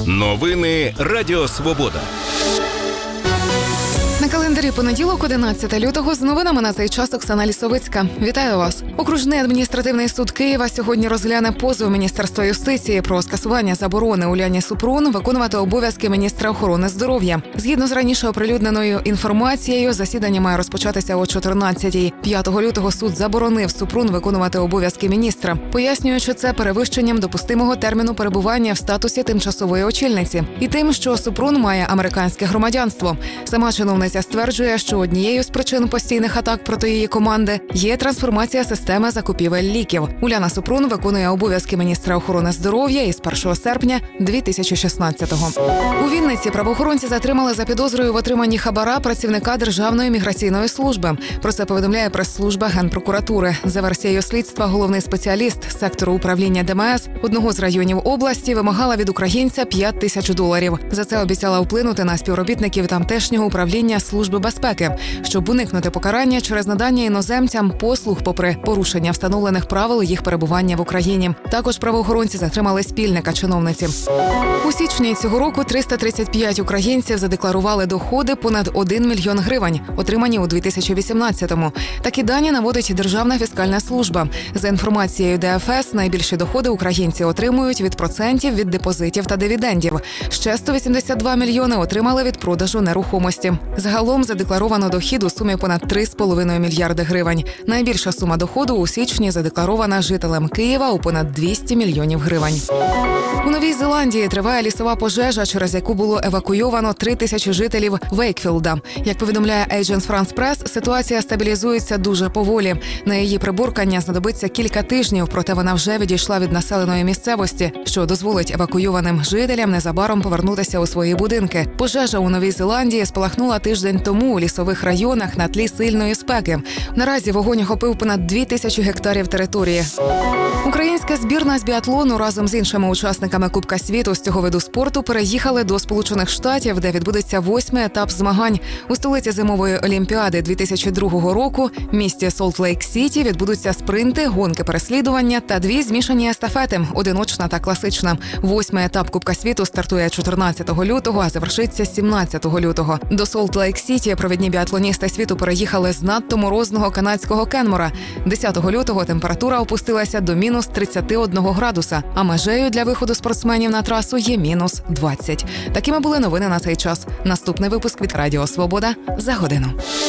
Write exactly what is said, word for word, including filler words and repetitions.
Новини Радіо Свобода. На календарі понеділок, одинадцяте лютого, з новинами на цей час Оксана Лісовицька. Вітаю вас. Окружний адміністративний суд Києва сьогодні розгляне позов Міністерства юстиції про скасування заборони Уляні Супрун виконувати обов'язки міністра охорони здоров'я. Згідно з раніше оприлюдненою інформацією, засідання має розпочатися о чотирнадцятій. п'ятого лютого суд заборонив Супрун виконувати обов'язки міністра, пояснюючи це перевищенням допустимого терміну перебування в статусі тимчасової очільниці і тим, що Супрун має американське громадянство. Сама чиновниця стверджує, що однією з причин постійних атак проти її команди є трансформація системи закупівель ліків. Уляна Супрун виконує обов'язки міністра охорони здоров'я із першого серпня дві тисячі шістнадцятого. У Вінниці правоохоронці затримали за підозрою в отриманні хабара працівника Державної міграційної служби. Про це повідомляє прес-служба Генпрокуратури. За версією слідства, головний спеціаліст сектору управління ДМС одного з районів області вимагала від українця п'ять тисяч доларів. За це обіцяла вплинути на співробітників тамтешнього управління Служби безпеки, щоб уникнути покарання через надання іноземцям послуг попри порушення встановлених правил їх перебування в Україні. Також правоохоронці затримали спільника чиновниці. У січні цього року триста тридцять п'ять українців задекларували доходи понад один мільйон гривень, отримані у дві тисячі вісімнадцятому. Такі дані наводить Державна фіскальна служба. За інформацією ДФС, найбільші доходи українці отримують від процентів від депозитів та дивідендів. Ще сто вісімдесят два мільйони отримали від продажу нерухомості. Загалом задекларовано дохід у сумі понад три з половиною мільярди гривень. Найбільша сума доходу у січні задекларована жителем Києва у понад двісті мільйонів гривень. У Новій Зеландії триває лісова пожежа, через яку було евакуйовано три тисячі жителів Вейкфілда. Як повідомляє Agence France Press, ситуація стабілізується дуже поволі. На її приборкання знадобиться кілька тижнів, проте вона вже відійшла від населеної місцевості, що дозволить евакуйованим жителям незабаром повернутися у свої будинки. Пожежа у Новій Зеландії спалахнула тиждень тому у лісових районах на тлі сильної спеки. Наразі вогонь охопив понад дві тисячі гектарів території. Українська збірна з біатлону разом з іншими учасниками Кубка світу з цього виду спорту переїхали до Сполучених Штатів, де відбудеться восьмий етап змагань. У столиці зимової олімпіади дві тисячі другого року, місті Солт-Лейк-Сіті, відбудуться спринти, гонки переслідування та дві змішані естафети – одиночна та класична. Восьмий етап Кубка світу стартує чотирнадцятого лютого, а завершиться сімнадцятого лютого. До Солт-Лейк-Сіті провідні біатлоністи світу переїхали з надто морозного канадського Кенмора. десятого лютого температура опустилася до мінус тридцяти одного градуса, а межею для виходу спортсменів на трасу є мінус двадцять. Такими були новини на цей час. Наступний випуск від Радіо Свобода за годину.